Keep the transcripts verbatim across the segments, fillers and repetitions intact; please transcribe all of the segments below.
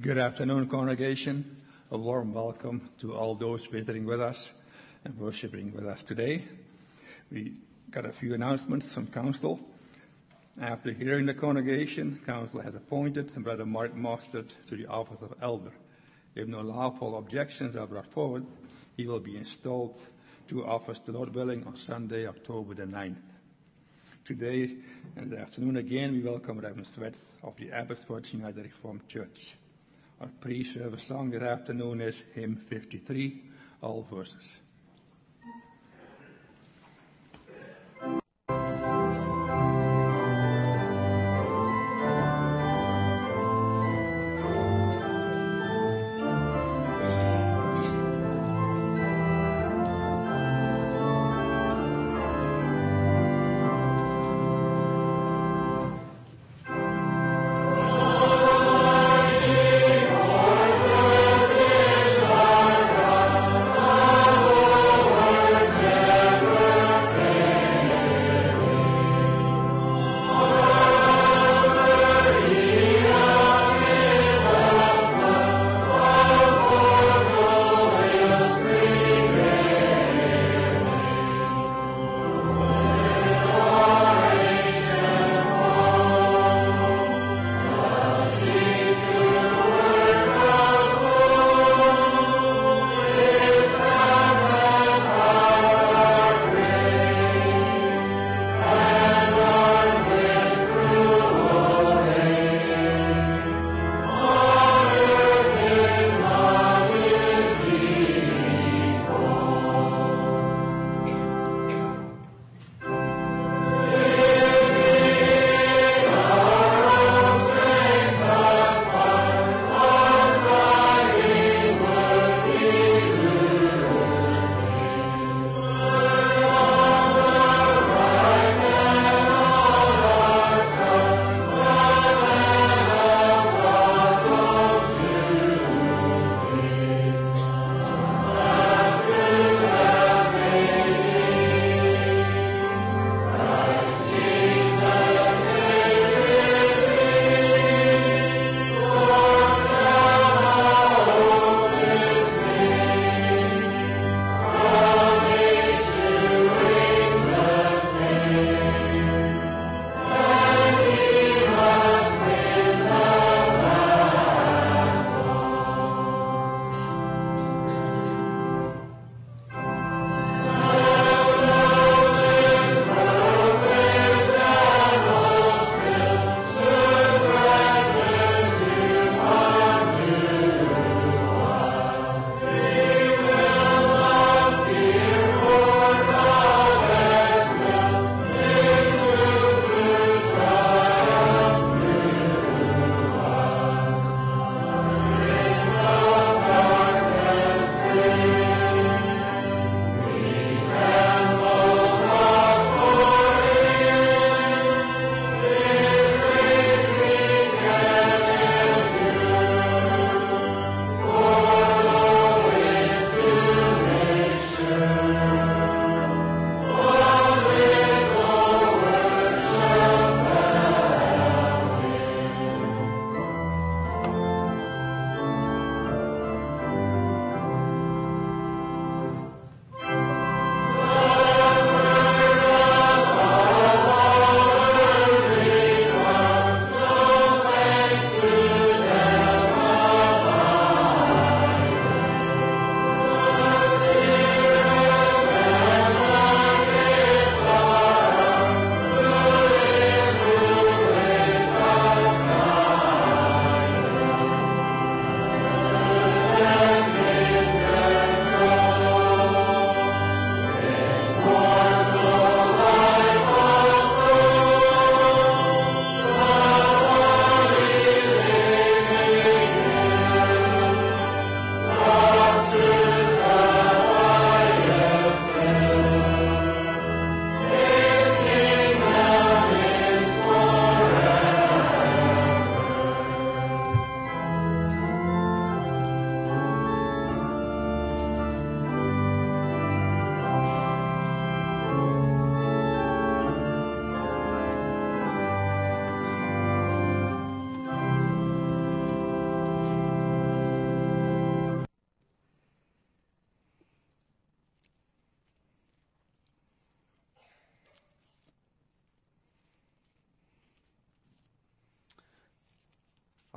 Good afternoon, congregation. A warm welcome to all those visiting with us and worshiping with us today. We got a few announcements from council. After hearing the congregation, council has appointed Brother Mark Mostert to the office of elder. If no lawful objections are brought forward, he will be installed to office, the Lord willing, on Sunday, October the ninth. Today, in the afternoon again, we welcome Reverend Sweat of the Abbotsford United Reformed Church. Our pre-service song this afternoon is hymn fifty-three, all verses. Oh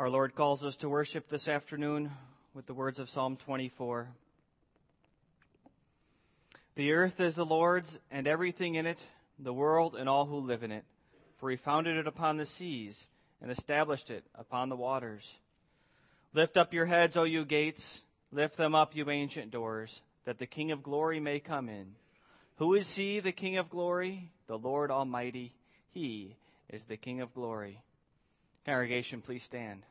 Our Lord calls us to worship this afternoon with the words of Psalm twenty-four. The earth is the Lord's, and everything in it, the world and all who live in it. For he founded it upon the seas, and established it upon the waters. Lift up your heads, O you gates, lift them up, you ancient doors, that the King of glory may come in. Who is he, the King of glory? The Lord Almighty. He is the King of glory. Congregation, please stand.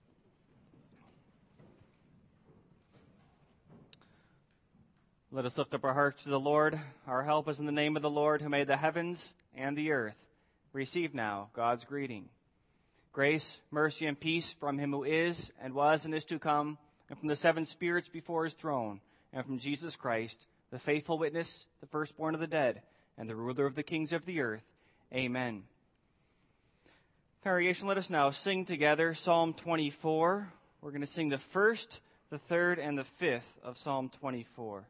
Let us lift up our hearts to the Lord. Our help is in the name of the Lord, who made the heavens and the earth. Receive now God's greeting. Grace, mercy, and peace from him who is, and was, and is to come, and from the seven spirits before his throne, and from Jesus Christ, the faithful witness, the firstborn of the dead, and the ruler of the kings of the earth. Amen. Congregation, let us now sing together Psalm twenty-four. We're going to sing the first, the third, and the fifth of Psalm twenty-four.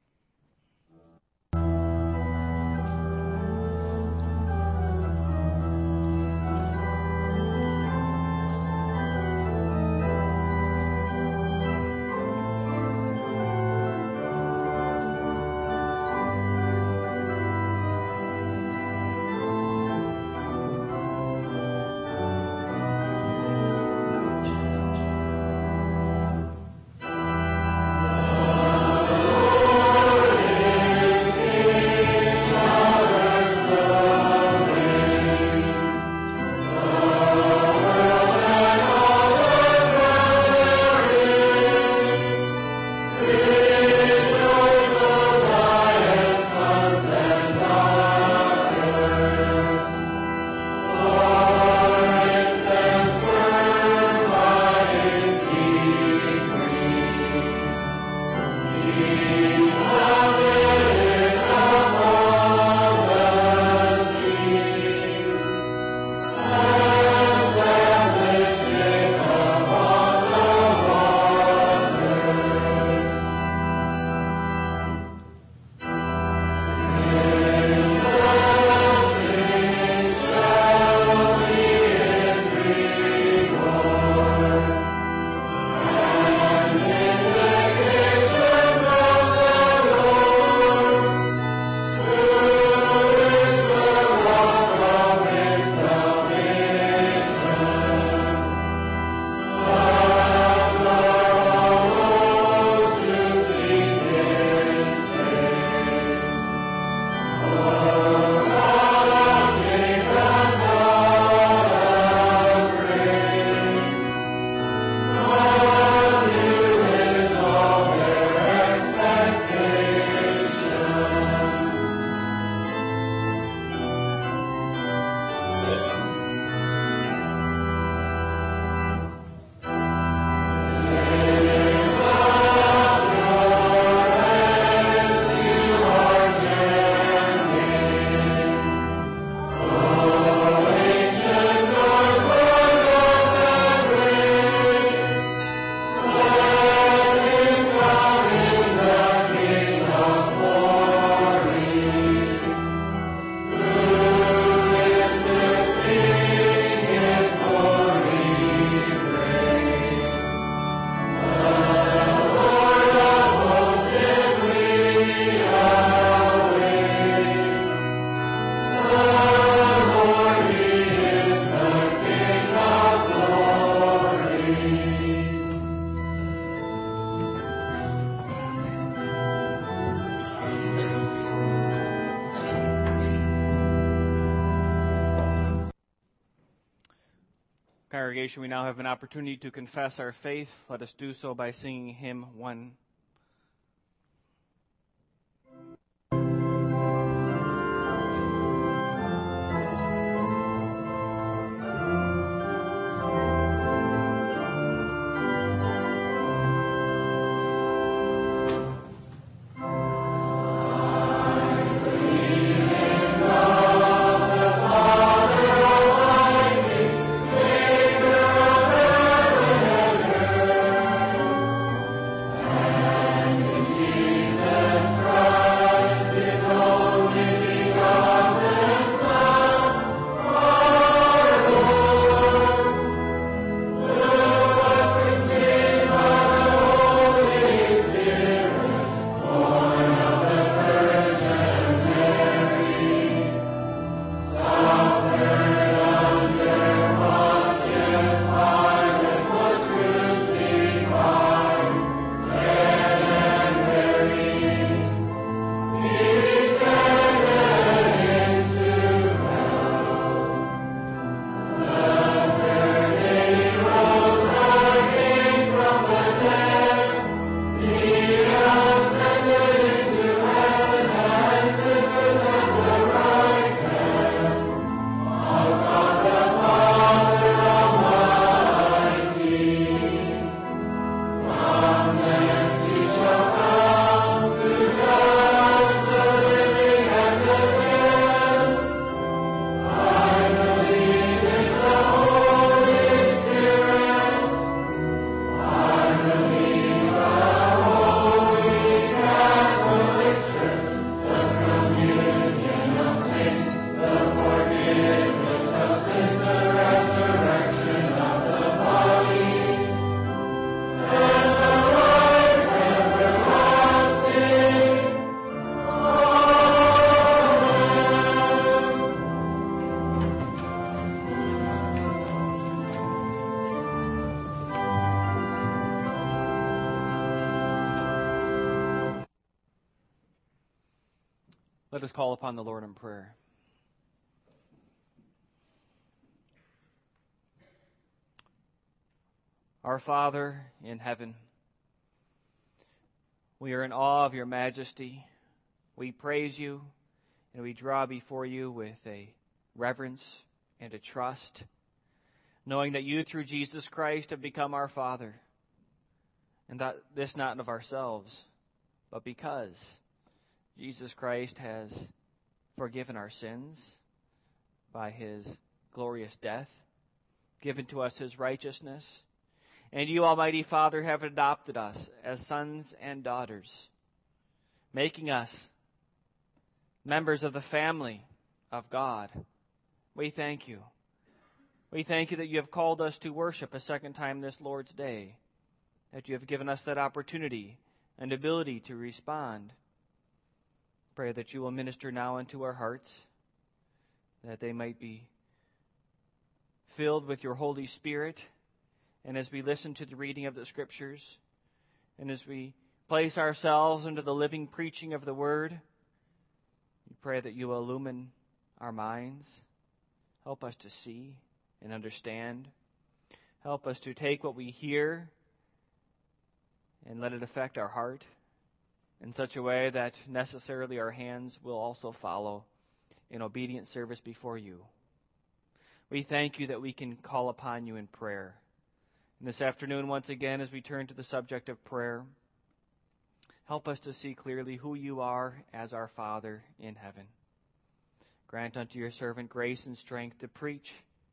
Congregation, we now have an opportunity to confess our faith. Let us do so by singing hymn one. Amen. Let us call upon the Lord in prayer. Our Father in heaven, we are in awe of your majesty. We praise you and we draw before you with a reverence and a trust, knowing that you through Jesus Christ have become our Father, and that this not of ourselves, but because Jesus Christ has forgiven our sins by his glorious death, given to us his righteousness, and you, Almighty Father, have adopted us as sons and daughters, making us members of the family of God. We thank you. We thank you that you have called us to worship a second time this Lord's Day, that you have given us that opportunity and ability to respond. Pray that you will minister now into our hearts, that they might be filled with your Holy Spirit. And as we listen to the reading of the Scriptures, and as we place ourselves into the living preaching of the Word, we pray that you will illumine our minds, help us to see and understand, help us to take what we hear and let it affect our heart in such a way that necessarily our hands will also follow in obedient service before you. We thank you that we can call upon you in prayer. And this afternoon, once again, as we turn to the subject of prayer, help us to see clearly who you are as our Father in heaven. Grant unto your servant grace and strength to preach.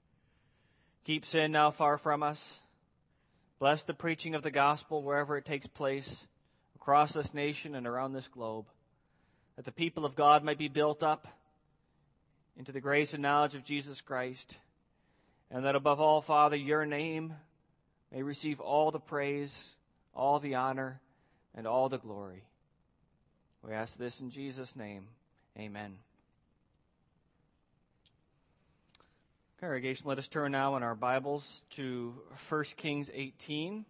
Keep sin now far from us. Bless the preaching of the gospel wherever it takes place, across this nation and around this globe, that the people of God might be built up into the grace and knowledge of Jesus Christ, and that above all, Father, your name may receive all the praise, all the honor, and all the glory. We ask this in Jesus' name. Amen. Congregation, let us turn now in our Bibles to First Kings eighteen.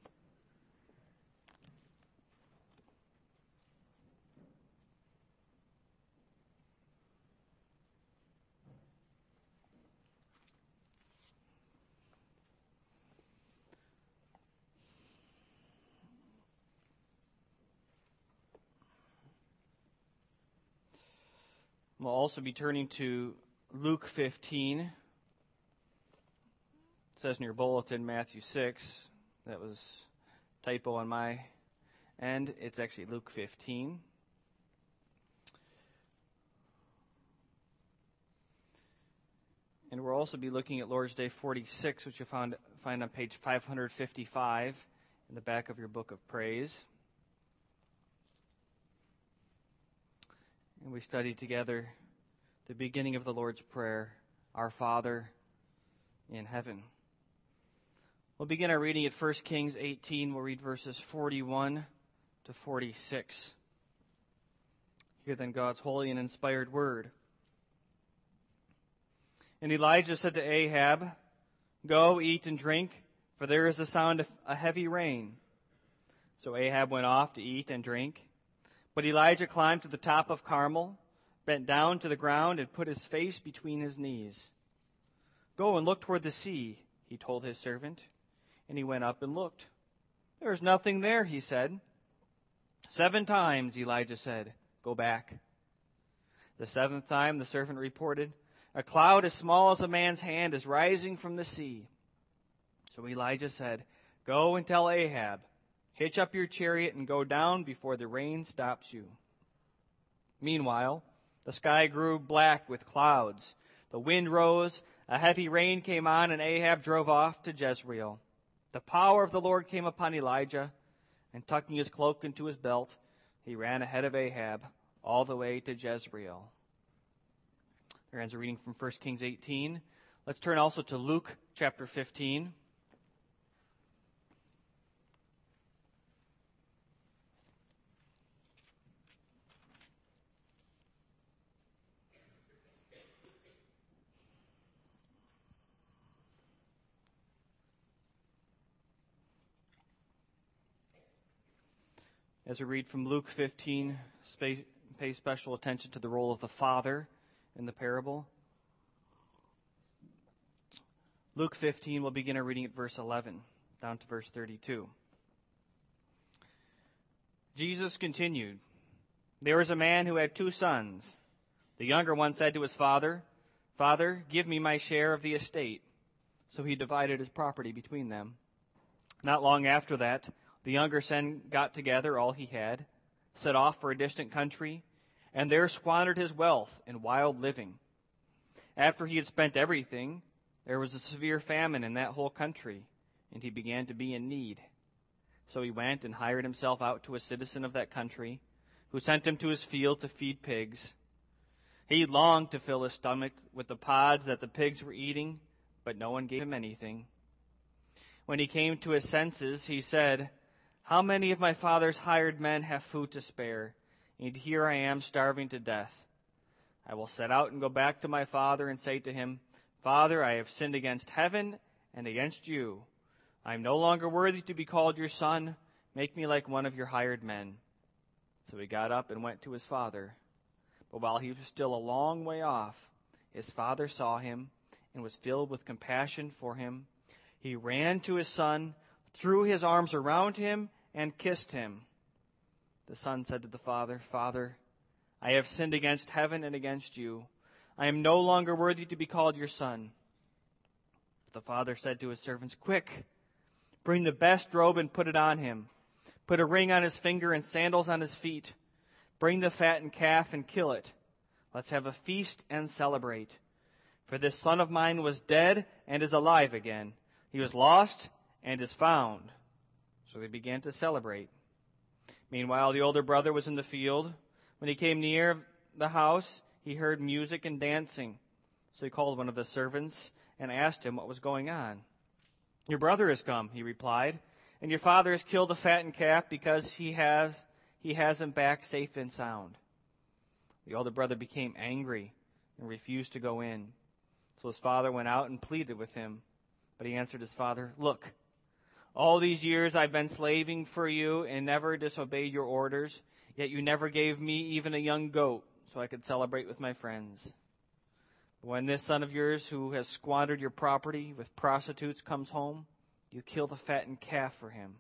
We'll also be turning to Luke fifteen. It says in your bulletin Matthew six. That was a typo on my end. It's actually Luke fifteen. And we'll also be looking at Lord's Day forty-six, which you'll find, find on page five fifty-five in the back of your book of praise. And we studied together the beginning of the Lord's Prayer, Our Father in heaven. We'll begin our reading at First Kings eighteen. We'll read verses forty-one to forty-six. Hear then God's holy and inspired word. And Elijah said to Ahab, "Go, eat and drink, for there is the sound of a heavy rain." So Ahab went off to eat and drink. But Elijah climbed to the top of Carmel, bent down to the ground, and put his face between his knees. "Go and look toward the sea," he told his servant. And he went up and looked. "There is nothing there," he said. Seven times Elijah said, "Go back." The seventh time the servant reported, "A cloud as small as a man's hand is rising from the sea." So Elijah said, "Go and tell Ahab, hitch up your chariot and go down before the rain stops you." Meanwhile, the sky grew black with clouds. The wind rose, a heavy rain came on, and Ahab drove off to Jezreel. The power of the Lord came upon Elijah, and tucking his cloak into his belt, he ran ahead of Ahab all the way to Jezreel. There ends a reading from First Kings eighteen. Let's turn also to Luke chapter fifteen. As we read from Luke fifteen, pay special attention to the role of the father in the parable. Luke fifteen, we'll begin our reading at verse eleven, down to verse thirty-two. Jesus continued, "There was a man who had two sons. The younger one said to his father, 'Father, give me my share of the estate.' So he divided his property between them. Not long after that, the younger son got together all he had, set off for a distant country, and there squandered his wealth in wild living. After he had spent everything, there was a severe famine in that whole country, and he began to be in need. So he went and hired himself out to a citizen of that country, who sent him to his field to feed pigs. He longed to fill his stomach with the pods that the pigs were eating, but no one gave him anything. When he came to his senses, he said, 'How many of my father's hired men have food to spare, and here I am starving to death? I will set out and go back to my father and say to him, Father, I have sinned against heaven and against you. I am no longer worthy to be called your son. Make me like one of your hired men.' So he got up and went to his father. But while he was still a long way off, his father saw him and was filled with compassion for him. He ran to his son, threw his arms around him, and kissed him. The son said to the father, 'Father, I have sinned against heaven and against you. I am no longer worthy to be called your son.' But the father said to his servants, 'Quick, bring the best robe and put it on him. Put a ring on his finger and sandals on his feet. Bring the fattened calf and kill it. Let's have a feast and celebrate. For this son of mine was dead and is alive again. He was lost and is found.' So they began to celebrate. Meanwhile, the older brother was in the field. When he came near the house, he heard music and dancing. So he called one of the servants and asked him what was going on. 'Your brother has come,' he replied, 'and your father has killed the fattened calf because he has he has him back safe and sound.' The older brother became angry and refused to go in. So his father went out and pleaded with him. But he answered his father, 'Look, all these years I've been slaving for you and never disobeyed your orders, yet you never gave me even a young goat so I could celebrate with my friends. But when this son of yours who has squandered your property with prostitutes comes home, you kill the fattened calf for him.'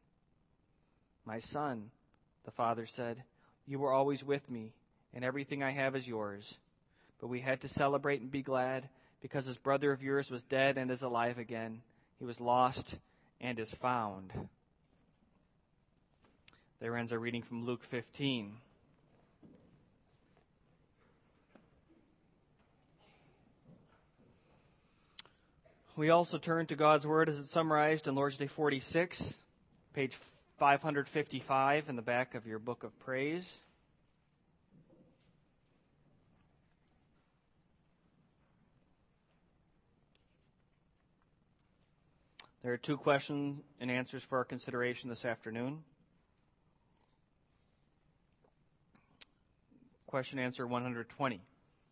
'My son,' the father said, 'you were always with me, and everything I have is yours. But we had to celebrate and be glad, because this brother of yours was dead and is alive again. He was lost and is found.'" There ends our reading from Luke fifteen. We also turn to God's Word as it's summarized in Lord's Day forty-six, page five fifty-five in the back of your book of praise. There are two questions and answers for our consideration this afternoon. Question answer one hundred twenty.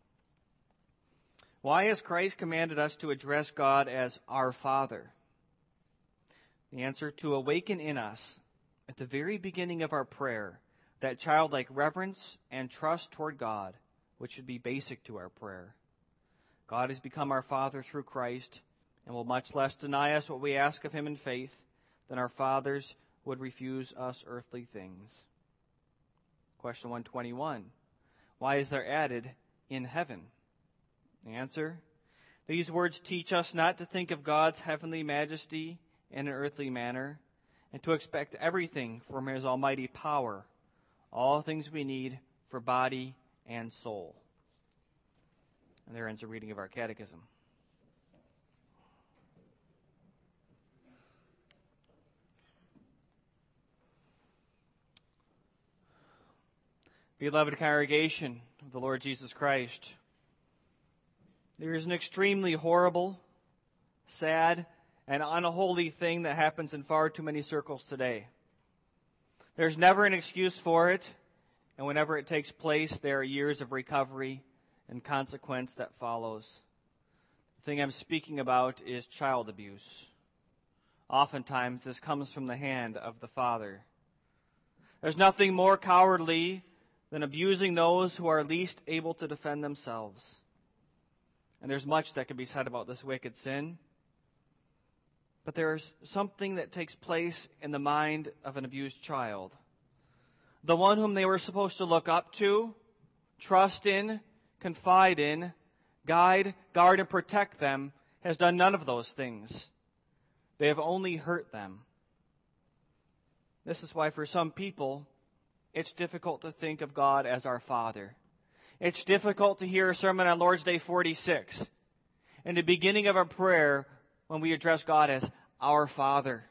Why has Christ commanded us to address God as our Father? The answer: to awaken in us, at the very beginning of our prayer, that childlike reverence and trust toward God, which should be basic to our prayer. God has become our Father through Christ, and will much less deny us what we ask of Him in faith than our fathers would refuse us earthly things. Question one twenty-one. Why is there added, "in heaven"? The answer: these words teach us not to think of God's heavenly majesty in an earthly manner, and to expect everything from His almighty power, all things we need for body and soul. And there ends a reading of our catechism. Beloved congregation of the Lord Jesus Christ, there is an extremely horrible, sad, and unholy thing that happens in far too many circles today. There's never an excuse for it, and whenever it takes place, there are years of recovery and consequence that follows. The thing I'm speaking about is child abuse. Oftentimes, this comes from the hand of the father. There's nothing more cowardly than abusing those who are least able to defend themselves. And there's much that can be said about this wicked sin. But there's something that takes place in the mind of an abused child. The one whom they were supposed to look up to, trust in, confide in, guide, guard, and protect them has done none of those things. They have only hurt them. This is why for some people, it's difficult to think of God as our Father. It's difficult to hear a sermon on Lord's Day forty-six and the beginning of a prayer when we address God as our Father.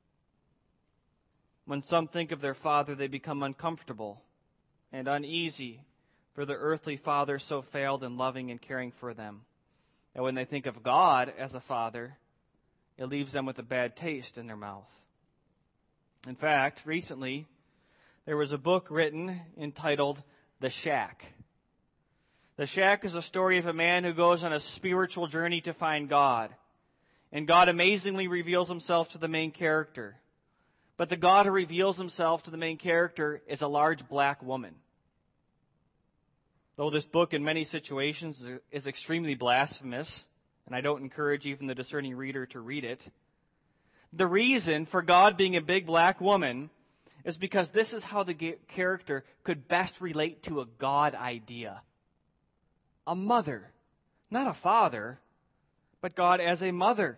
When some think of their Father, they become uncomfortable and uneasy, for their earthly father so failed in loving and caring for them. And when they think of God as a Father, it leaves them with a bad taste in their mouth. In fact, recently, there was a book written entitled The Shack. The Shack is a story of a man who goes on a spiritual journey to find God. And God amazingly reveals himself to the main character. But the God who reveals himself to the main character is a large black woman. Though this book in many situations is extremely blasphemous, and I don't encourage even the discerning reader to read it, the reason for God being a big black woman is because this is how the character could best relate to a God idea. A mother, not a father, but God as a mother.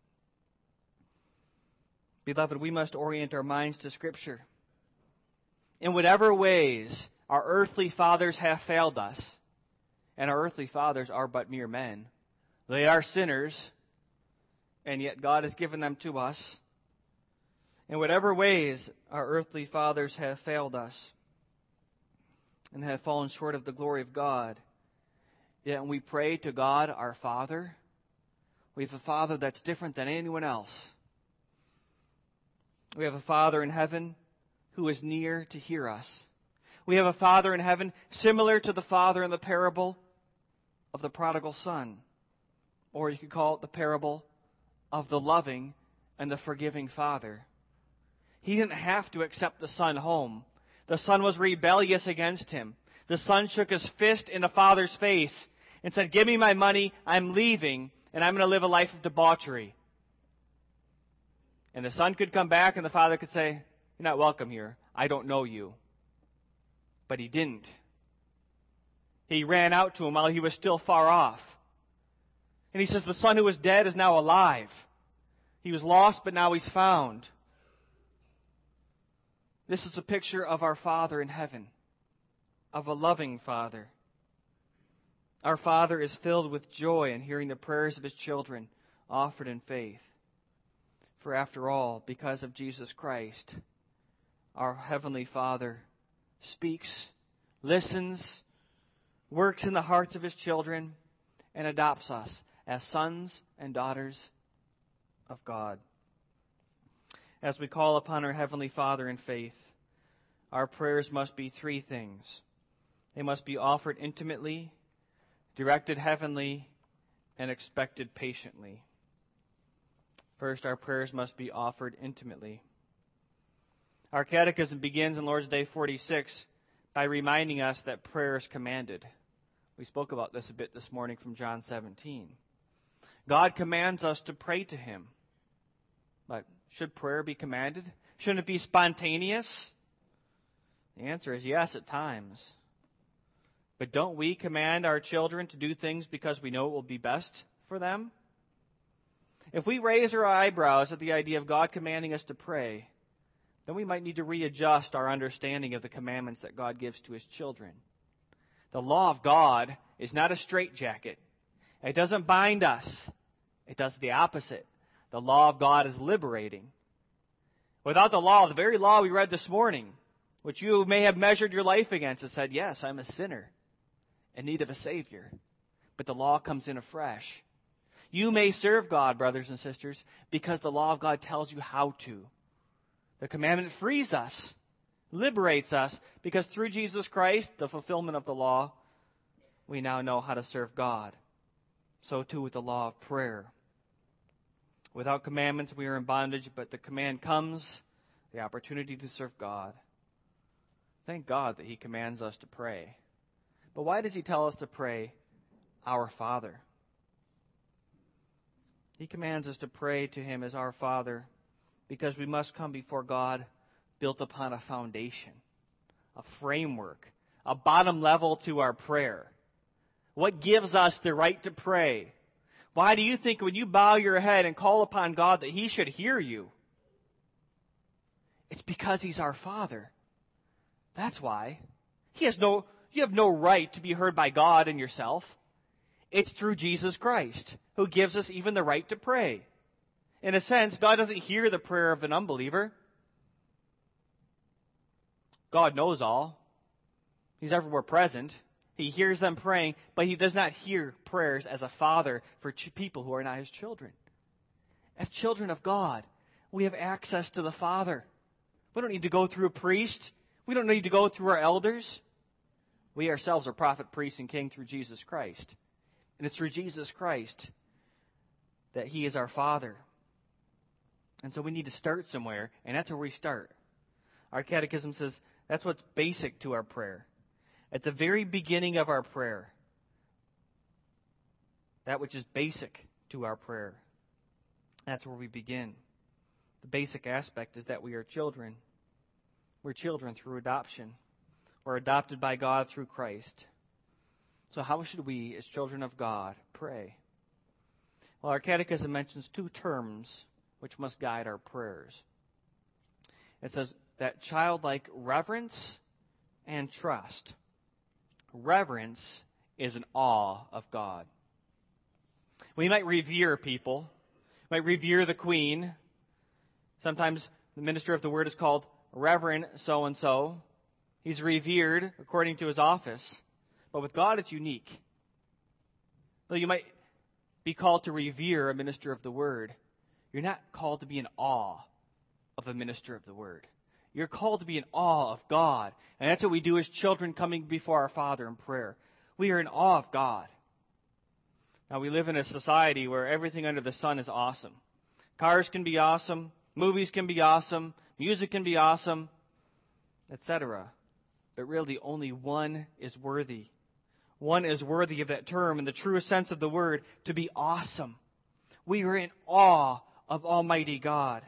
Beloved, we must orient our minds to Scripture. In whatever ways our earthly fathers have failed us, and our earthly fathers are but mere men, they are sinners, and yet God has given them to us. In whatever ways our earthly fathers have failed us and have fallen short of the glory of God, yet when we pray to God, our Father, we have a Father that's different than anyone else. We have a Father in heaven who is near to hear us. We have a Father in heaven similar to the Father in the parable of the prodigal son. Or you could call it the parable of the loving and the forgiving Father. He didn't have to accept the son home. The son was rebellious against him. The son shook his fist in the father's face and said, "Give me my money, I'm leaving, and I'm going to live a life of debauchery." And the son could come back and the father could say, "You're not welcome here. I don't know you." But he didn't. He ran out to him while he was still far off. And he says, the son who was dead is now alive. He was lost, but now he's found. This is a picture of our Father in heaven, of a loving Father. Our Father is filled with joy in hearing the prayers of His children offered in faith. For after all, because of Jesus Christ, our Heavenly Father speaks, listens, works in the hearts of His children, and adopts us as sons and daughters of God. As we call upon our Heavenly Father in faith, our prayers must be three things. They must be offered intimately, directed heavenly, and expected patiently. First, our prayers must be offered intimately. Our catechism begins in Lord's Day forty-six by reminding us that prayer is commanded. We spoke about this a bit this morning from John seventeen. God commands us to pray to Him. But should prayer be commanded? Shouldn't it be spontaneous? The answer is yes at times. But don't we command our children to do things because we know it will be best for them? If we raise our eyebrows at the idea of God commanding us to pray, then we might need to readjust our understanding of the commandments that God gives to His children. The law of God is not a straitjacket. It doesn't bind us. It does the opposite. The law of God is liberating. Without the law, the very law we read this morning, which you may have measured your life against and said, yes, I'm a sinner in need of a Savior. But the law comes in afresh. You may serve God, brothers and sisters, because the law of God tells you how to. The commandment frees us, liberates us, because through Jesus Christ, the fulfillment of the law, we now know how to serve God. So too with the law of prayer. Without commandments, we are in bondage, but the command comes, the opportunity to serve God. Thank God that He commands us to pray. But why does He tell us to pray, Our Father? He commands us to pray to Him as our Father because we must come before God built upon a foundation, a framework, a bottom level to our prayer. What gives us the right to pray? Why do you think when you bow your head and call upon God that He should hear you? It's because He's our Father. That's why. He has no, you have no right to be heard by God and yourself. It's through Jesus Christ who gives us even the right to pray. In a sense, God doesn't hear the prayer of an unbeliever. God knows all. He's everywhere present. He hears them praying, but He does not hear prayers as a father for ch- people who are not His children. As children of God, we have access to the Father. We don't need to go through a priest. We don't need to go through our elders. We ourselves are prophet, priest, and king through Jesus Christ. And it's through Jesus Christ that He is our Father. And so we need to start somewhere, and that's where we start. Our catechism says that's what's basic to our prayer. At the very beginning of our prayer, that which is basic to our prayer, that's where we begin. The basic aspect is that we are children. We're children through adoption. We're adopted by God through Christ. So how should we, as children of God, pray? Well, our catechism mentions two terms which must guide our prayers. It says that childlike reverence and trust. Reverence is an awe of God. We might revere people. We might revere the Queen. Sometimes the minister of the word is called Reverend so-and-so. He's revered according to his office. But with God, it's unique. Though you might be called to revere a minister of the word, you're not called to be in awe of a minister of the word. You're called to be in awe of God. And that's what we do as children coming before our Father in prayer. We are in awe of God. Now, we live in a society where everything under the sun is awesome. Cars can be awesome. Movies can be awesome. Music can be awesome, et cetera. But really, only one is worthy. One is worthy of that term in the truest sense of the word, to be awesome. We are in awe of Almighty God.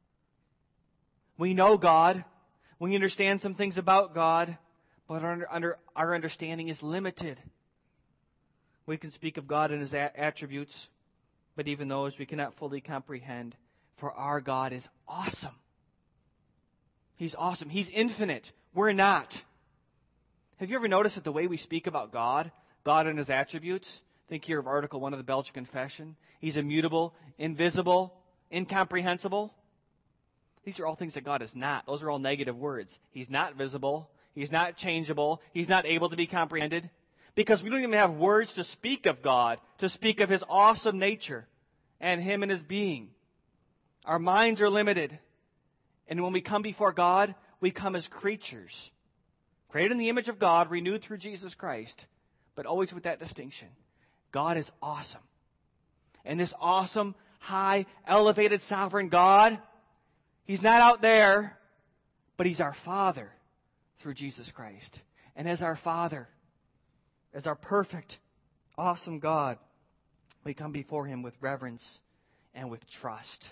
We know God. We understand some things about God, but our, under, our understanding is limited. We can speak of God and His a- attributes, but even those we cannot fully comprehend, for our God is awesome. He's awesome. He's infinite. We're not. Have you ever noticed that the way we speak about God, God and His attributes, think here of Article one of the Belgian Confession, He's immutable, invisible, incomprehensible. These are all things that God is not. Those are all negative words. He's not visible. He's not changeable. He's not able to be comprehended. Because we don't even have words to speak of God, to speak of His awesome nature and Him and His being. Our minds are limited. And when we come before God, we come as creatures. Created in the image of God, renewed through Jesus Christ. But always with that distinction. God is awesome. And this awesome, high, elevated, sovereign God, He's not out there, but He's our Father through Jesus Christ. And as our Father, as our perfect, awesome God, we come before Him with reverence and with trust.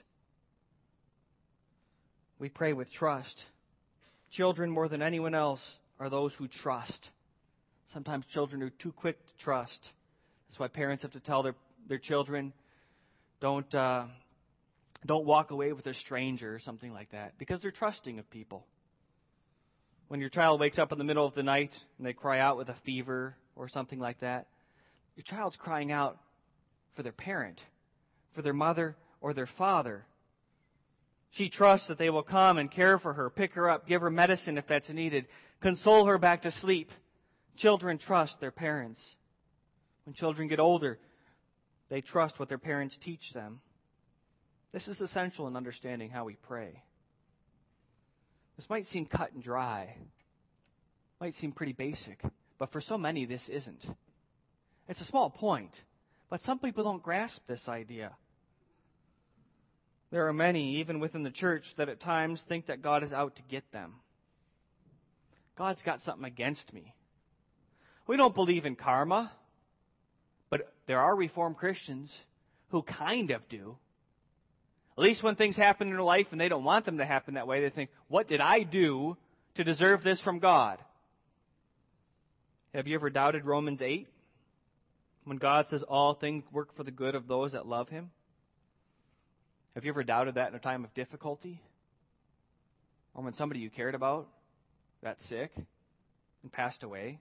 We pray with trust. Children, more than anyone else, are those who trust. Sometimes children are too quick to trust. That's why parents have to tell their, their children, don't... Uh, Don't walk away with a stranger or something like that, because they're trusting of people. When your child wakes up in the middle of the night and they cry out with a fever or something like that, your child's crying out for their parent, for their mother or their father. She trusts that they will come and care for her, pick her up, give her medicine if that's needed, console her back to sleep. Children trust their parents. When children get older, they trust what their parents teach them. This is essential in understanding how we pray. This might seem cut and dry, might seem pretty basic, but for so many this isn't. It's a small point, but some people don't grasp this idea. There are many, even within the church, that at times think that God is out to get them. God's got something against me. We don't believe in karma, but there are Reformed Christians who kind of do. At least when things happen in their life and they don't want them to happen that way, they think, what did I do to deserve this from God? Have you ever doubted Romans eight? When God says all things work for the good of those that love Him? Have you ever doubted that in a time of difficulty? Or when somebody you cared about got sick and passed away?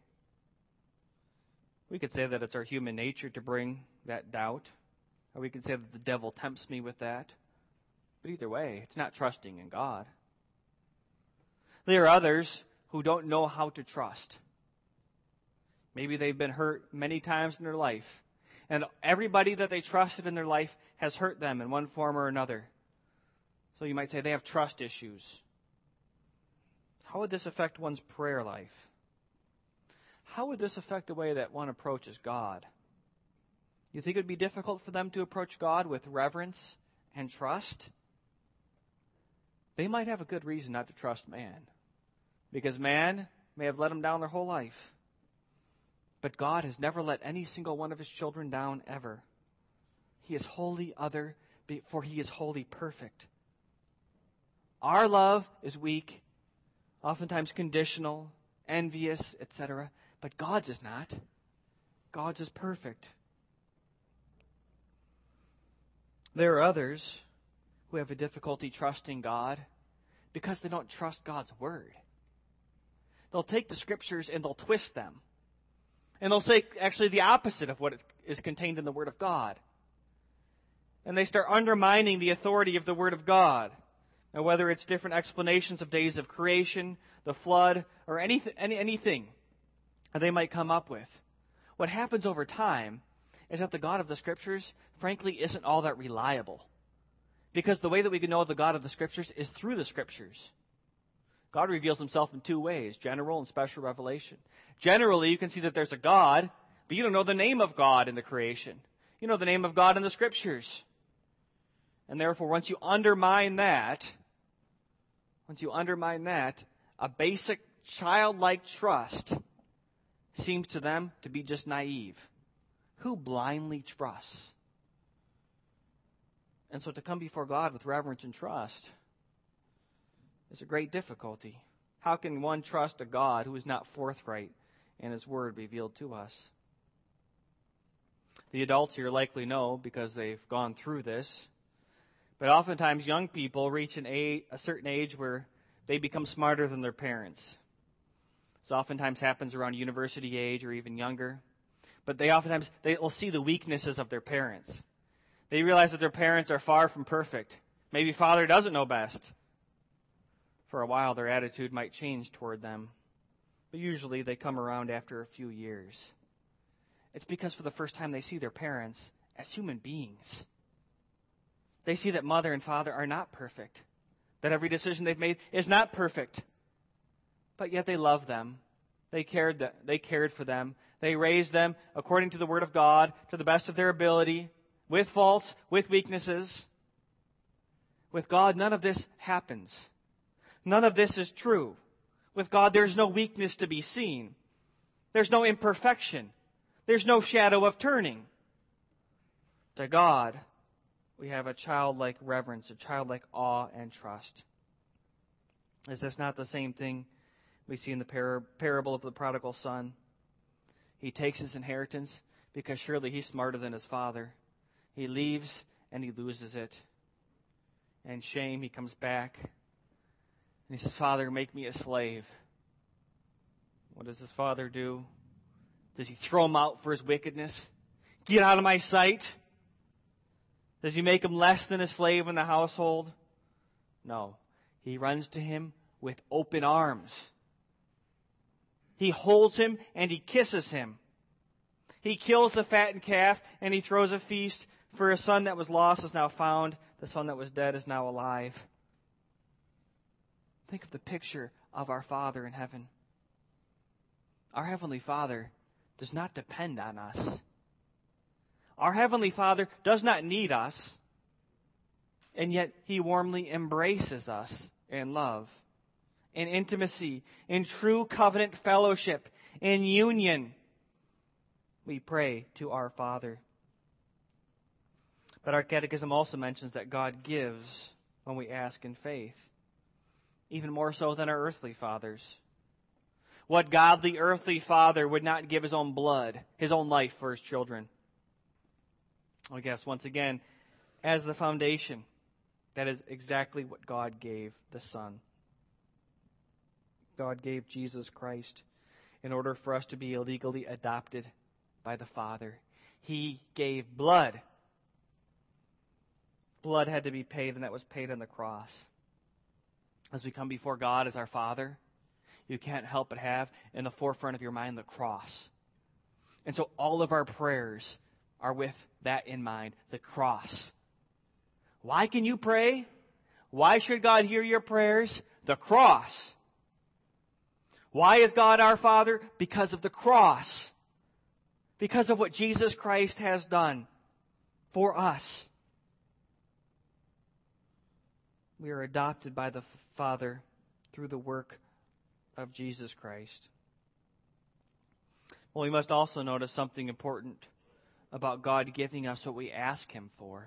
We could say that it's our human nature to bring that doubt. Or we could say that the devil tempts me with that. But either way, it's not trusting in God. There are others who don't know how to trust. Maybe they've been hurt many times in their life. And everybody that they trusted in their life has hurt them in one form or another. So you might say they have trust issues. How would this affect one's prayer life? How would this affect the way that one approaches God? You think it would be difficult for them to approach God with reverence and trust? They might have a good reason not to trust man, because man may have let them down their whole life. But God has never let any single one of His children down ever. He is wholly other, for He is wholly perfect. Our love is weak, oftentimes conditional, envious, et cetera. But God's is not. God's is perfect. There are others who have a difficulty trusting God because they don't trust God's Word. They'll take the Scriptures and they'll twist them. And they'll say actually the opposite of what is contained in the Word of God. And they start undermining the authority of the Word of God. Now, whether it's different explanations of days of creation, the flood, or anything, any, anything that they might come up with. What happens over time is that the God of the Scriptures, frankly, isn't all that reliable. Because the way that we can know the God of the Scriptures is through the Scriptures. God reveals Himself in two ways, general and special revelation. Generally, you can see that there's a God, but you don't know the name of God in the creation. You know the name of God in the Scriptures. And therefore, once you undermine that, once you undermine that, a basic childlike trust seems to them to be just naive. Who blindly trusts? And so to come before God with reverence and trust is a great difficulty. How can one trust a God who is not forthright in His Word revealed to us? The adults here likely know because they've gone through this. But oftentimes young people reach an age, a certain age where they become smarter than their parents. This oftentimes happens around university age or even younger. But they oftentimes they will see the weaknesses of their parents. They realize that their parents are far from perfect. Maybe father doesn't know best. For a while, their attitude might change toward them. But usually they come around after a few years. It's because for the first time they see their parents as human beings. They see that mother and father are not perfect. That every decision they've made is not perfect. But yet they love them. They cared, th- they cared for them. They raised them according to the Word of God, to the best of their ability, with faults, with weaknesses. With God, none of this happens. None of this is true. With God, there's no weakness to be seen. There's no imperfection. There's no shadow of turning. To God, we have a childlike reverence, a childlike awe and trust. Is this not the same thing we see in the par- parable of the prodigal son? He takes his inheritance because surely he's smarter than his father. He leaves and he loses it. And shame, he comes back. And he says, Father, make me a slave. What does his father do? Does he throw him out for his wickedness? Get out of my sight. Does he make him less than a slave in the household? No. He runs to him with open arms. He holds him and he kisses him. He kills the fattened calf and he throws a feast, for a son that was lost is now found. The son that was dead is now alive. Think of the picture of our Father in heaven. Our Heavenly Father does not depend on us. Our Heavenly Father does not need us, and yet He warmly embraces us in love. in intimacy, in true covenant fellowship, in union, we pray to our Father. But our catechism also mentions that God gives when we ask in faith, even more so than our earthly fathers. What godly earthly father would not give his own blood, his own life for his children? I guess, once again, as the foundation, that is exactly what God gave the Son. God gave Jesus Christ in order for us to be illegally adopted by the Father. He gave blood. Blood had to be paid, and that was paid on the cross. As we come before God as our Father, you can't help but have in the forefront of your mind the cross. And so all of our prayers are with that in mind, the cross. Why can you pray? Why should God hear your prayers? The cross. Why is God our Father? Because of the cross. Because of what Jesus Christ has done for us. We are adopted by the Father through the work of Jesus Christ. Well, we must also notice something important about God giving us what we ask Him for.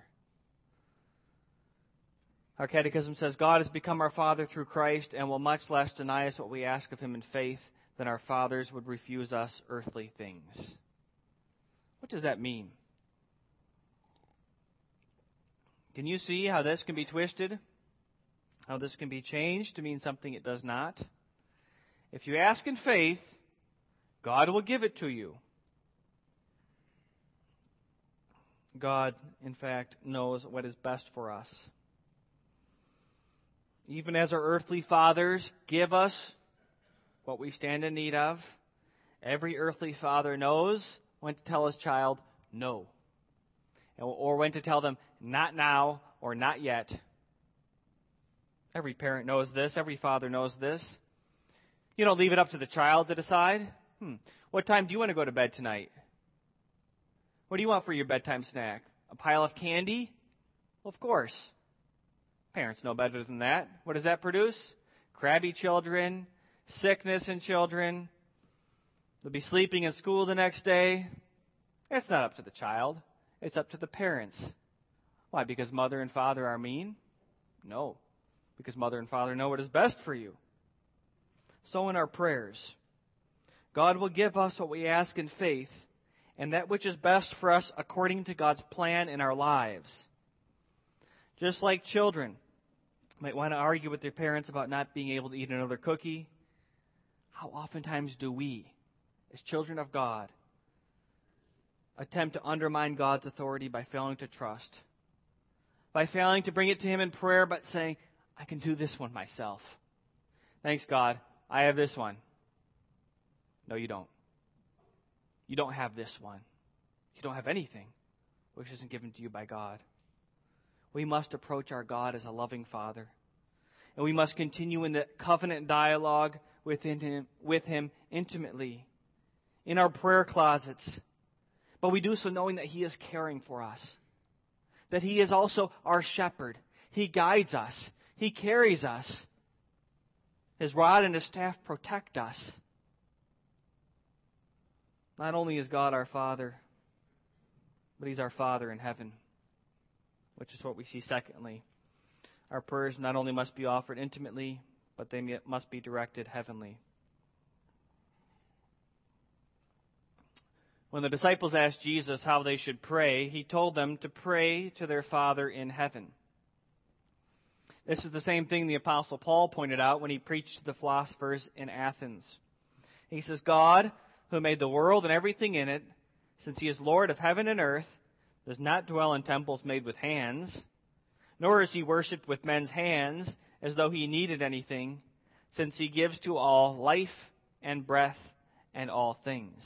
Our catechism says God has become our Father through Christ and will much less deny us what we ask of Him in faith than our fathers would refuse us earthly things. What does that mean? Can you see how this can be twisted? How this can be changed to mean something it does not? If you ask in faith, God will give it to you. God, in fact, knows what is best for us. Even as our earthly fathers give us what we stand in need of, every earthly father knows when to tell his child no, or when to tell them not now or not yet. Every parent knows this. Every father knows this. You don't leave it up to the child to decide. Hmm. What time do you want to go to bed tonight? What do you want for your bedtime snack? A pile of candy? Well, of course. Parents know better than that. What does that produce? Crabby children, sickness in children. They'll be sleeping in school the next day. It's not up to the child. It's up to the parents. Why? Because mother and father are mean? No. Because mother and father know what is best for you. So in our prayers, God will give us what we ask in faith, and that which is best for us according to God's plan in our lives. Just like children might want to argue with their parents about not being able to eat another cookie, how oftentimes do we, as children of God, attempt to undermine God's authority by failing to trust, by failing to bring it to Him in prayer, but saying, I can do this one myself. Thanks, God. I have this one. No, you don't. You don't have this one. You don't have anything which isn't given to you by God. We must approach our God as a loving Father. And we must continue in the covenant dialogue within him, with Him intimately, in our prayer closets. But we do so knowing that He is caring for us, that He is also our shepherd. He guides us. He carries us. His rod and His staff protect us. Not only is God our Father, but He's our Father in heaven, which is what we see secondly. Our prayers not only must be offered intimately, but they must be directed heavenly. When the disciples asked Jesus how they should pray, He told them to pray to their Father in heaven. This is the same thing the Apostle Paul pointed out when he preached to the philosophers in Athens. He says, God, who made the world and everything in it, since He is Lord of heaven and earth, does not dwell in temples made with hands, nor is He worshipped with men's hands as though He needed anything, since He gives to all life and breath and all things.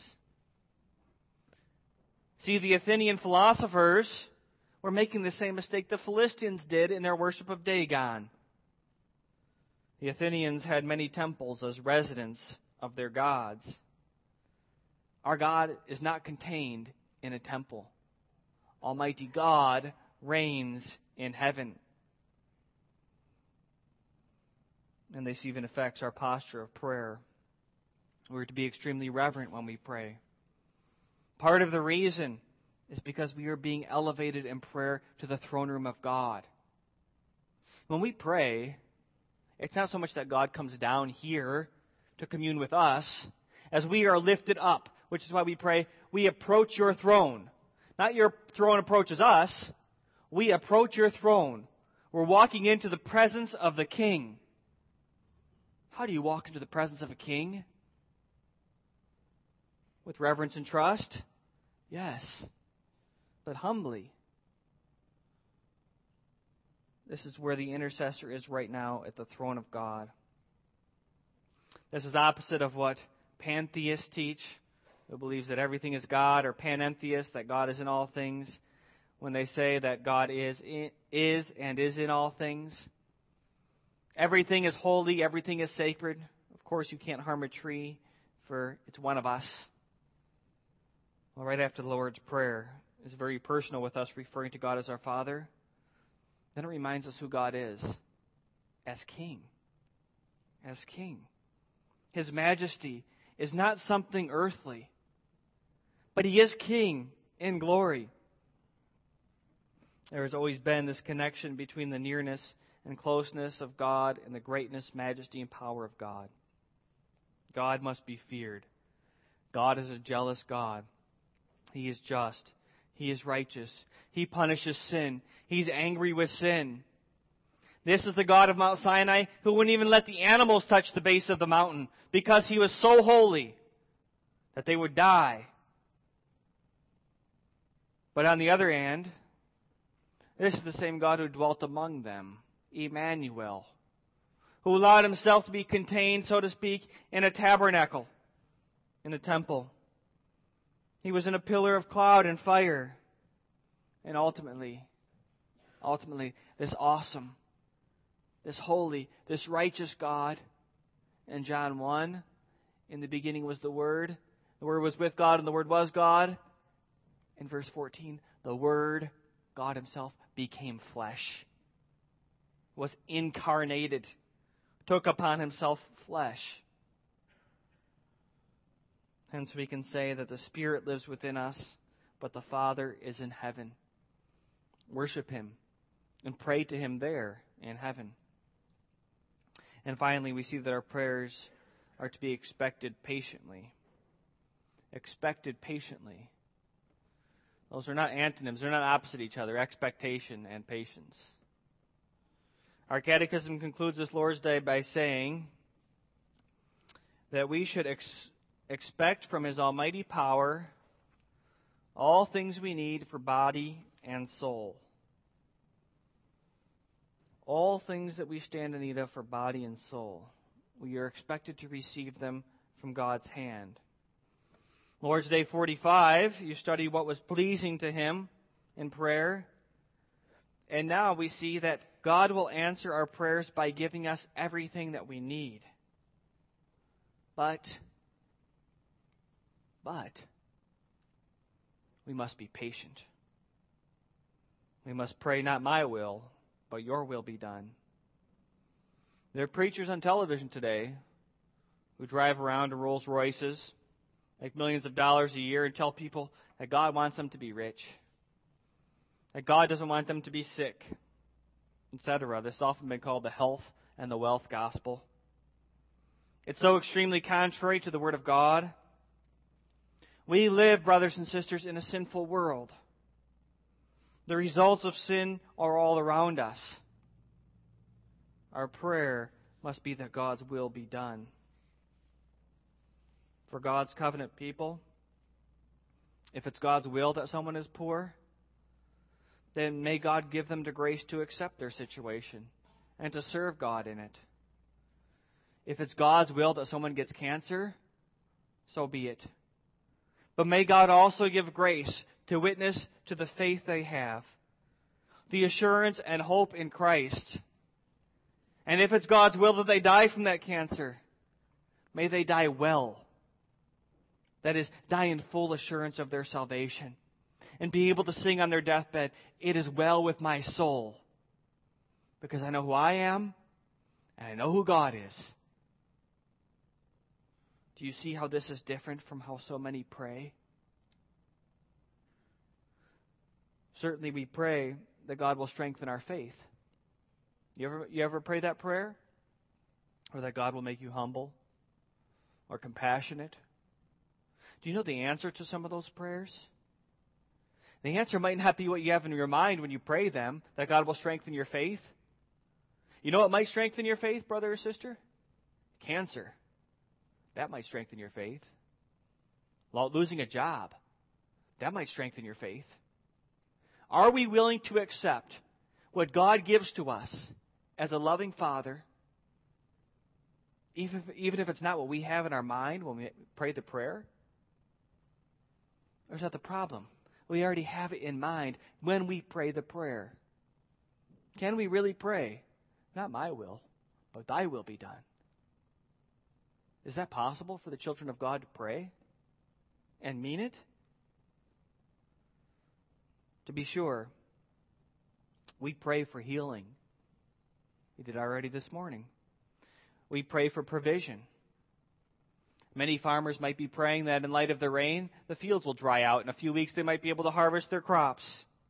See, the Athenian philosophers were making the same mistake the Philistines did in their worship of Dagon. The Athenians had many temples as residents of their gods. Our God is not contained in a temple. Almighty God reigns in heaven. And this even affects our posture of prayer. We're to be extremely reverent when we pray. Part of the reason is because we are being elevated in prayer to the throne room of God. When we pray, it's not so much that God comes down here to commune with us, as we are lifted up, which is why we pray, we approach your throne. Not your throne approaches us. We approach your throne. We're walking into the presence of the King. How do you walk into the presence of a king? With reverence and trust? Yes. But humbly. This is where the intercessor is right now at the throne of God. This is opposite of what pantheists teach, who believes that everything is God, or panentheists, that God is in all things, when they say that God is in, is and is in all things. Everything is holy, everything is sacred. Of course, you can't harm a tree, for it's one of us. Well, right after the Lord's Prayer is very personal with us, referring to God as our Father. Then it reminds us who God is as King. As King. His majesty is not something earthly, but He is King in glory. There has always been this connection between the nearness and closeness of God and the greatness, majesty, and power of God. God must be feared. God is a jealous God. He is just. He is righteous. He punishes sin. He's angry with sin. This is the God of Mount Sinai who wouldn't even let the animals touch the base of the mountain because He was so holy that they would die. But on the other hand, this is the same God who dwelt among them, Emmanuel, who allowed Himself to be contained, so to speak, in a tabernacle, in a temple. He was in a pillar of cloud and fire. And ultimately, ultimately, this awesome, this holy, this righteous God. In John one, in the beginning was the Word. The Word was with God, and the Word was God. In verse fourteen, the Word, God Himself, became flesh, was incarnated, took upon Himself flesh. Hence we can say that the Spirit lives within us, but the Father is in heaven. Worship Him and pray to Him there in heaven. And finally, we see that our prayers are to be expected patiently. Expected patiently. Those are not antonyms. They're not opposite each other. Expectation and patience. Our catechism concludes this Lord's Day by saying that we should ex- expect from His almighty power all things we need for body and soul. All things that we stand in need of for body and soul. We are expected to receive them from God's hand. Lord's Day forty-five, you study what was pleasing to Him in prayer. And now we see that God will answer our prayers by giving us everything that we need. But, but, we must be patient. We must pray, not my will, but your will be done. There are preachers on television today who drive around in Rolls Royces, make millions of dollars a year, and tell people that God wants them to be rich, that God doesn't want them to be sick, et cetera. This has often been called the health and the wealth gospel. It's so extremely contrary to the Word of God. We live, brothers and sisters, in a sinful world. The results of sin are all around us. Our prayer must be that God's will be done. For God's covenant people, if it's God's will that someone is poor, then may God give them the grace to accept their situation and to serve God in it. If it's God's will that someone gets cancer, so be it. But may God also give grace to witness to the faith they have, the assurance and hope in Christ. And if it's God's will that they die from that cancer, may they die well. That is, die in full assurance of their salvation. And be able to sing on their deathbed, "It is well with my soul." Because I know who I am, and I know who God is. Do you see how this is different from how so many pray? Certainly we pray that God will strengthen our faith. You ever, you ever pray that prayer? Or that God will make you humble? Or compassionate? Do you know the answer to some of those prayers? The answer might not be what you have in your mind when you pray them, that God will strengthen your faith. You know what might strengthen your faith, brother or sister? Cancer. That might strengthen your faith. Losing a job. That might strengthen your faith. Are we willing to accept what God gives to us as a loving Father, even if, even if it's not what we have in our mind when we pray the prayer? Or is that the problem? We already have it in mind when we pray the prayer. Can we really pray, not my will, but thy will be done? Is that possible for the children of God to pray and mean it? To be sure, we pray for healing. We did already this morning. We pray for provision. Many farmers might be praying that in light of the rain, the fields will dry out. In a few weeks, they might be able to harvest their crops.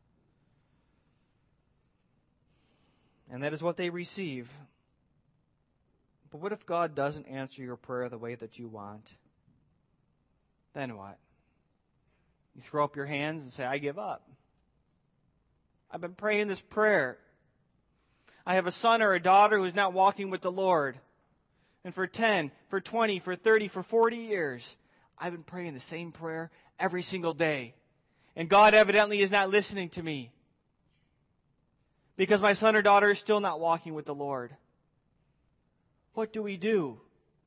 And that is what they receive. But what if God doesn't answer your prayer the way that you want? Then what? You throw up your hands and say, I give up. I've been praying this prayer. I have a son or a daughter who's not walking with the Lord. And for ten, for twenty, for thirty, for forty years, I've been praying the same prayer every single day. And God evidently is not listening to me. Because my son or daughter is still not walking with the Lord. What do we do?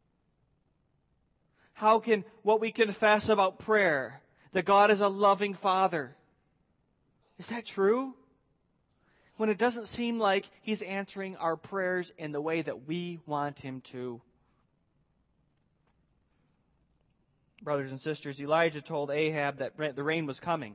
How can what we confess about prayer, that God is a loving Father, is that true? When it doesn't seem like He's answering our prayers in the way that we want Him to. Brothers and sisters, Elijah told Ahab that the rain was coming.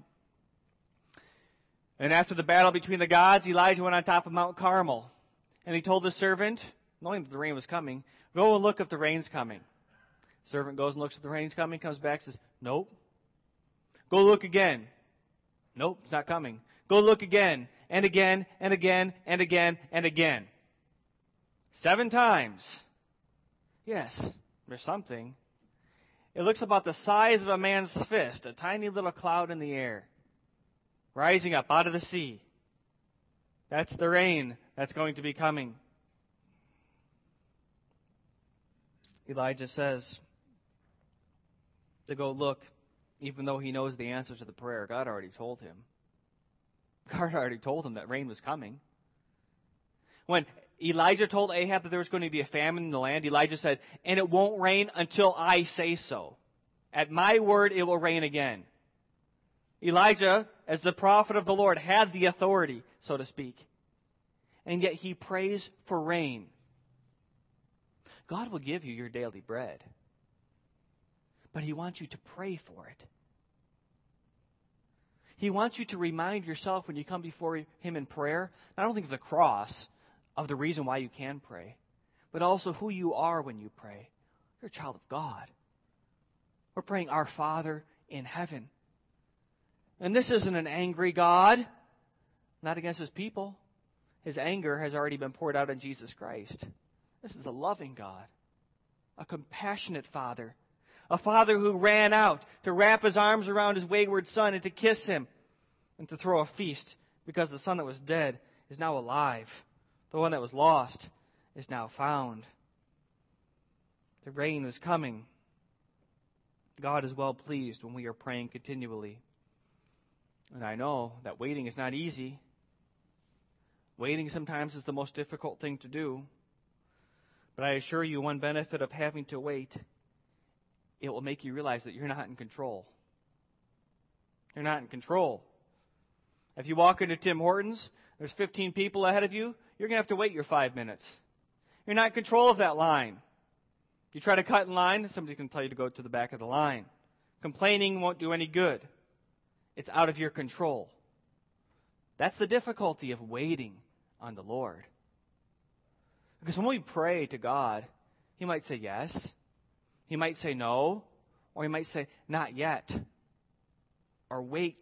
And after the battle between the gods, Elijah went on top of Mount Carmel. And he told his servant, knowing that the rain was coming, go and look if the rain's coming. The servant goes and looks if the rain's coming, comes back and says, nope. Go look again. Nope, it's not coming. Go look again, and again, and again, and again, and again. Seven times. Yes, there's something. It looks about the size of a man's fist, a tiny little cloud in the air, rising up out of the sea. That's the rain that's going to be coming. Elijah says to go look, even though he knows the answer to the prayer. God already told him. God already told him that rain was coming. When Elijah told Ahab that there was going to be a famine in the land, Elijah said, and it won't rain until I say so. At my word, it will rain again. Elijah, as the prophet of the Lord, had the authority, so to speak. And yet he prays for rain. God will give you your daily bread. But He wants you to pray for it. He wants you to remind yourself when you come before Him in prayer, not only of the cross, of the reason why you can pray, but also who you are when you pray. You're a child of God. We're praying, Our Father in heaven. And this isn't an angry God, not against His people. His anger has already been poured out on Jesus Christ. This is a loving God, a compassionate Father. A Father who ran out to wrap His arms around His wayward son and to kiss him and to throw a feast because the son that was dead is now alive. The one that was lost is now found. The rain is coming. God is well pleased when we are praying continually. And I know that waiting is not easy. Waiting sometimes is the most difficult thing to do. But I assure you, one benefit of having to wait, it will make you realize that you're not in control. You're not in control. If you walk into Tim Hortons, there's fifteen people ahead of you, you're going to have to wait your five minutes. You're not in control of that line. If you try to cut in line, somebody's going to tell you to go to the back of the line. Complaining won't do any good. It's out of your control. That's the difficulty of waiting on the Lord. Because when we pray to God, He might say yes, He might say no, or He might say not yet, or wait.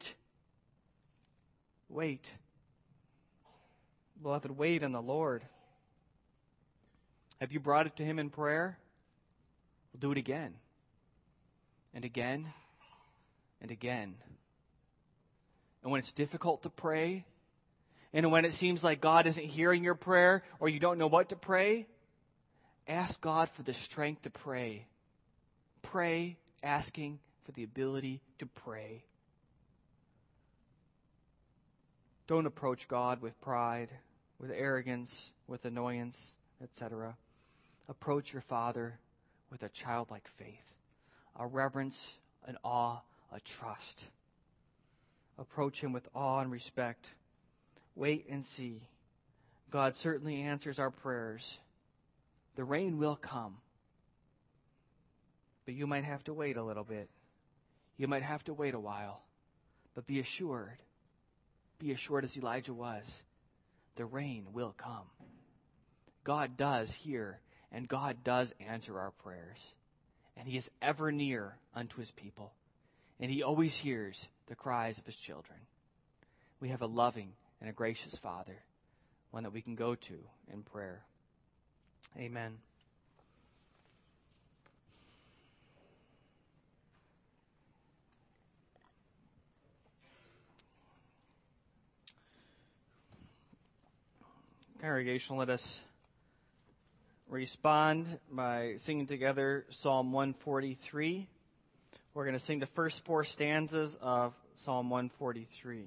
Wait. Beloved, wait on the Lord. Have you brought it to Him in prayer? We'll do it again, and again, and again. And when it's difficult to pray, and when it seems like God isn't hearing your prayer, or you don't know what to pray, ask God for the strength to pray. Pray, asking for the ability to pray. Don't approach God with pride, with arrogance, with annoyance, et cetera. Approach your Father with a childlike faith, a reverence, an awe, a trust. Approach Him with awe and respect. Wait and see. God certainly answers our prayers. The rain will come. But you might have to wait a little bit. You might have to wait a while. But be assured, be assured as Elijah was, the rain will come. God does hear, and God does answer our prayers. And He is ever near unto His people. And He always hears the cries of His children. We have a loving and a gracious Father, one that we can go to in prayer. Amen. Congregation, let us respond by singing together Psalm one forty-three. We're going to sing the first four stanzas of Psalm one forty-three.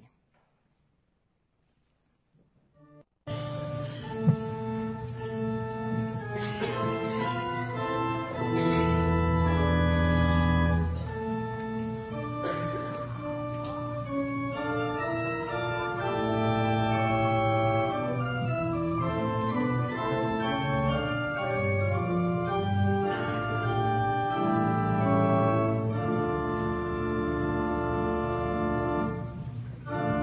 Thank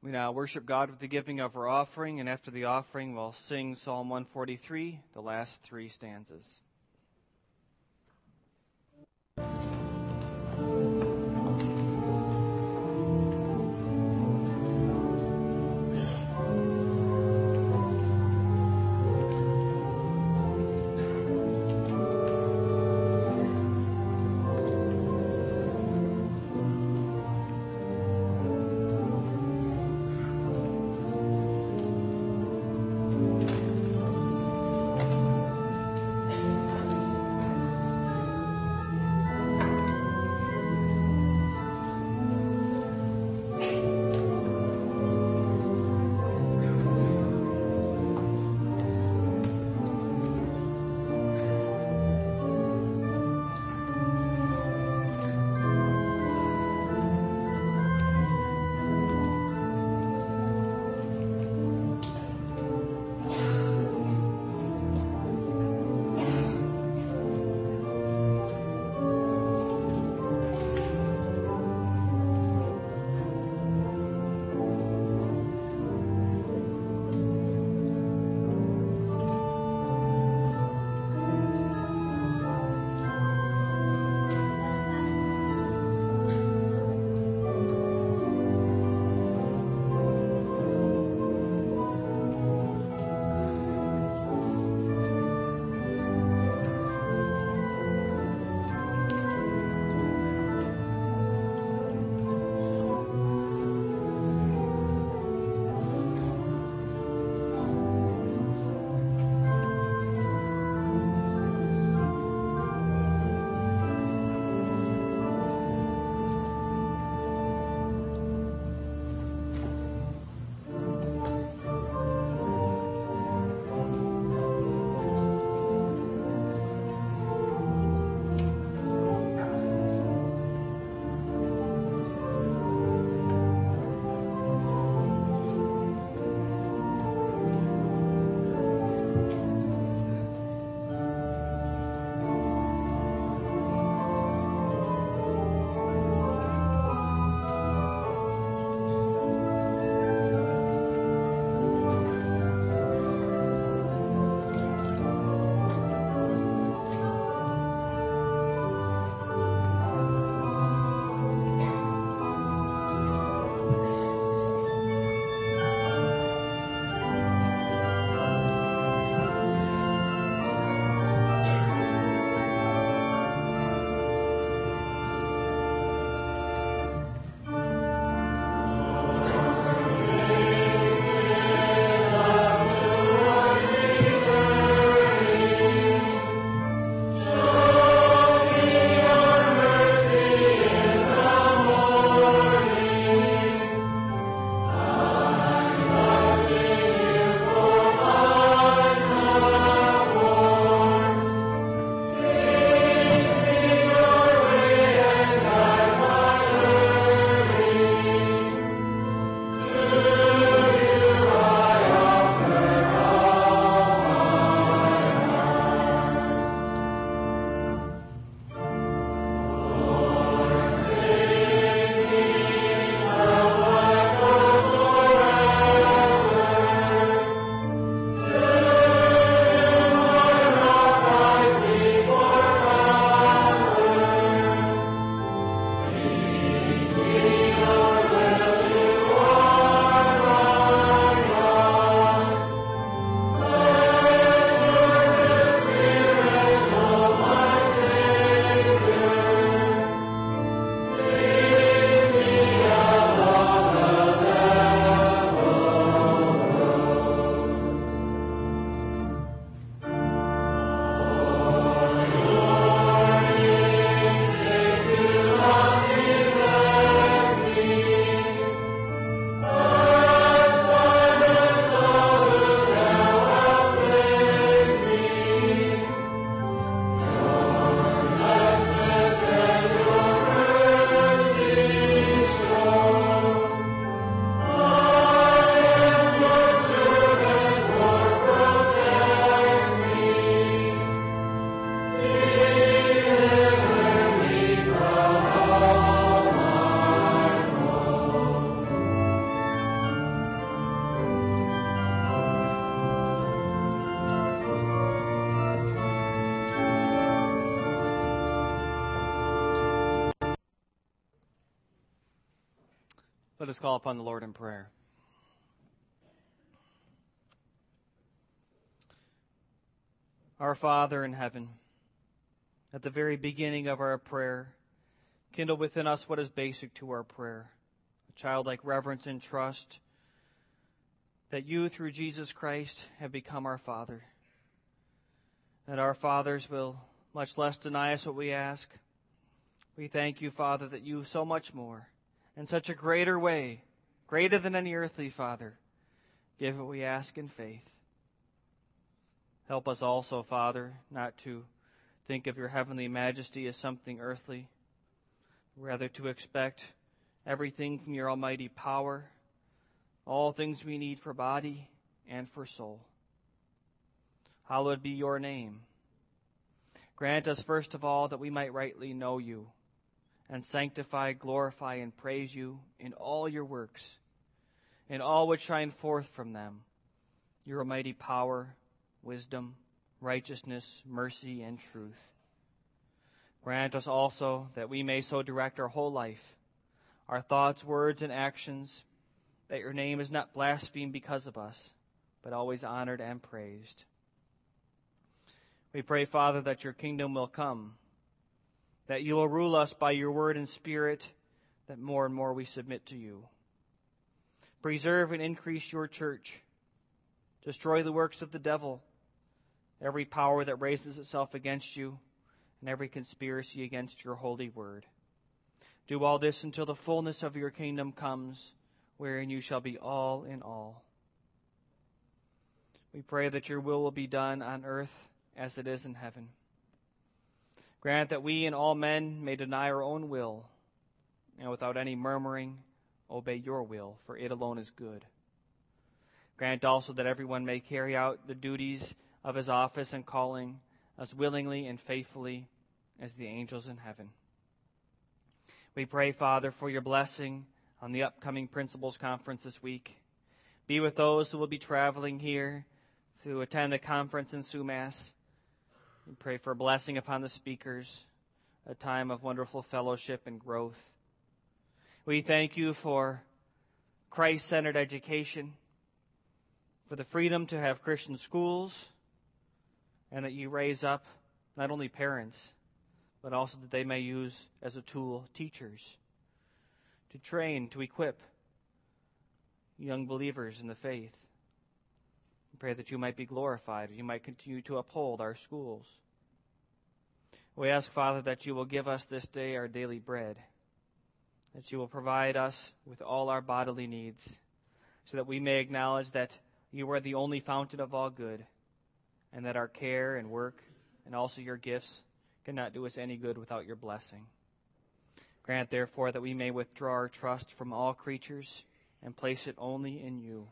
We now worship God with the giving of our offering, and after the offering, we'll sing Psalm one forty-three, the last three stanzas. Thank you. Let us call upon the Lord in prayer. Our Father in heaven, at the very beginning of our prayer, kindle within us what is basic to our prayer, a childlike reverence and trust that you, through Jesus Christ, have become our Father. That our fathers will much less deny us what we ask. We thank you, Father, that you so much more, in such a greater way, greater than any earthly father, give what we ask in faith. Help us also, Father, not to think of your heavenly majesty as something earthly, rather to expect everything from your almighty power, all things we need for body and for soul. Hallowed be your name. Grant us, first of all, that we might rightly know you, and sanctify, glorify, and praise you in all your works, in all which shine forth from them, your almighty power, wisdom, righteousness, mercy, and truth. Grant us also that we may so direct our whole life, our thoughts, words, and actions, that your name is not blasphemed because of us, but always honored and praised. We pray, Father, that your kingdom will come, that you will rule us by your word and spirit, that more and more we submit to you. Preserve and increase your church. Destroy the works of the devil, every power that raises itself against you, and every conspiracy against your holy word. Do all this until the fullness of your kingdom comes, wherein you shall be all in all. We pray that your will will be done on earth as it is in heaven. Grant that we and all men may deny our own will, and without any murmuring, obey your will, for it alone is good. Grant also that everyone may carry out the duties of his office and calling as willingly and faithfully as the angels in heaven. We pray, Father, for your blessing on the upcoming Principals Conference this week. Be with those who will be traveling here to attend the conference in Sumas. We pray for a blessing upon the speakers, a time of wonderful fellowship and growth. We thank you for Christ-centered education, for the freedom to have Christian schools, and that you raise up not only parents, but also that they may use as a tool teachers to train, to equip young believers in the faith. We pray that you might be glorified, you might continue to uphold our schools. We ask, Father, that you will give us this day our daily bread, that you will provide us with all our bodily needs, so that we may acknowledge that you are the only fountain of all good, and that our care and work and also your gifts cannot do us any good without your blessing. Grant, therefore, that we may withdraw our trust from all creatures and place it only in you.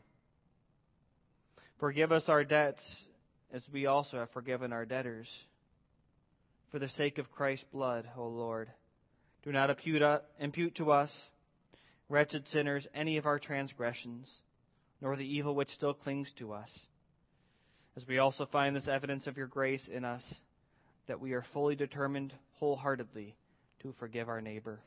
Forgive us our debts, as we also have forgiven our debtors. For the sake of Christ's blood, O Lord, do not impute, uh, impute to us, wretched sinners, any of our transgressions, nor the evil which still clings to us. As we also find this evidence of your grace in us, that we are fully determined wholeheartedly to forgive our neighbor.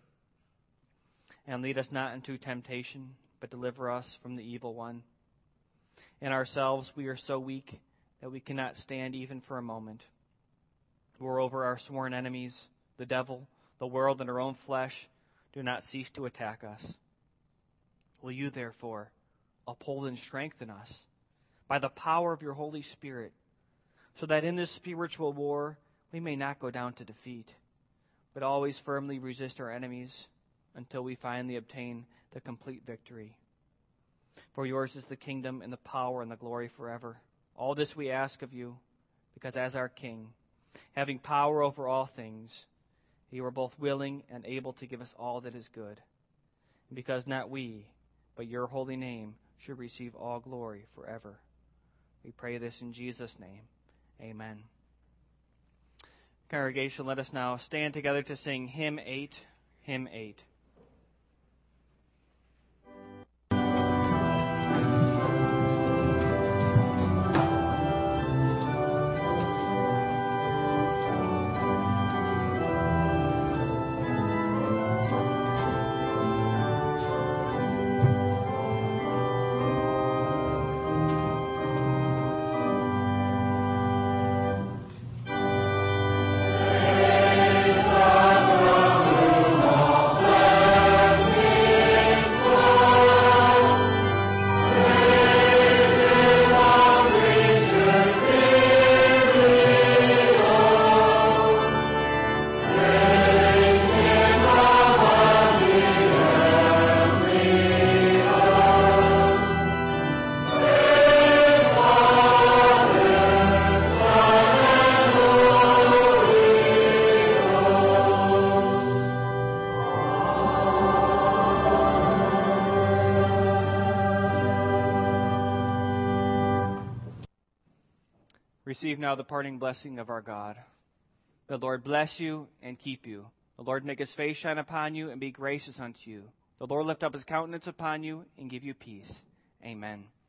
And lead us not into temptation, but deliver us from the evil one. In ourselves we are so weak that we cannot stand even for a moment. Moreover, our sworn enemies, the devil, the world, and our own flesh, do not cease to attack us. Will you, therefore, uphold and strengthen us by the power of your Holy Spirit, so that in this spiritual war we may not go down to defeat, but always firmly resist our enemies until we finally obtain the complete victory. For yours is the kingdom and the power and the glory forever. All this we ask of you, because as our King, having power over all things, you are both willing and able to give us all that is good. And because not we, but your holy name should receive all glory forever. We pray this in Jesus' name. Amen. Congregation, let us now stand together to sing hymn eight, hymn eight. Receive now the parting blessing of our God. The Lord bless you and keep you. The Lord make his face shine upon you and be gracious unto you. The Lord lift up his countenance upon you and give you peace. Amen.